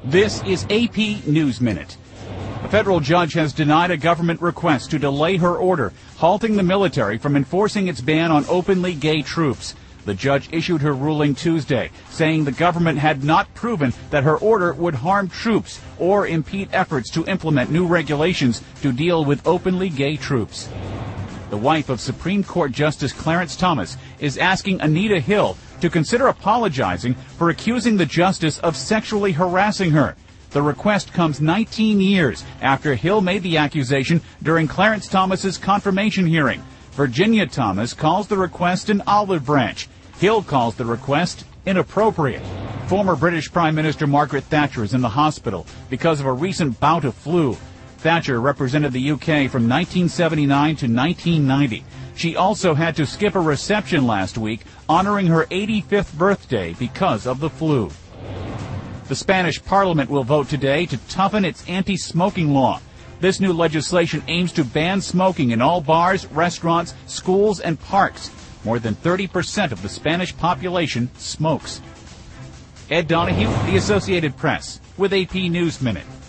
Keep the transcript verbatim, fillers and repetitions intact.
This is A P News Minute. A federal judge has denied a government request to delay her order, halting the military from enforcing its ban on openly gay troops. The judge issued her ruling Tuesday, saying the government had not proven that her order would harm troops or impede efforts to implement new regulations to deal with openly gay troops. The wife of Supreme Court Justice Clarence Thomas is asking Anita Hill to consider apologizing for accusing the justice of sexually harassing her. The request comes nineteen years after Hill made the accusation during Clarence Thomas's confirmation hearing. Virginia Thomas calls the request an olive branch. Hill calls the request inappropriate. Former British Prime Minister Margaret Thatcher is in the hospital because of a recent bout of flu. Thatcher represented the U K from nineteen seventy-nine to nineteen ninety. She also had to skip a reception last week honoring her eighty-fifth birthday because of the flu. The Spanish Parliament will vote today to toughen its anti-smoking law. This new legislation aims to ban smoking in all bars, restaurants, schools, and parks. More than thirty percent of the Spanish population smokes. Ed Donahue, The Associated Press, with A P News Minute.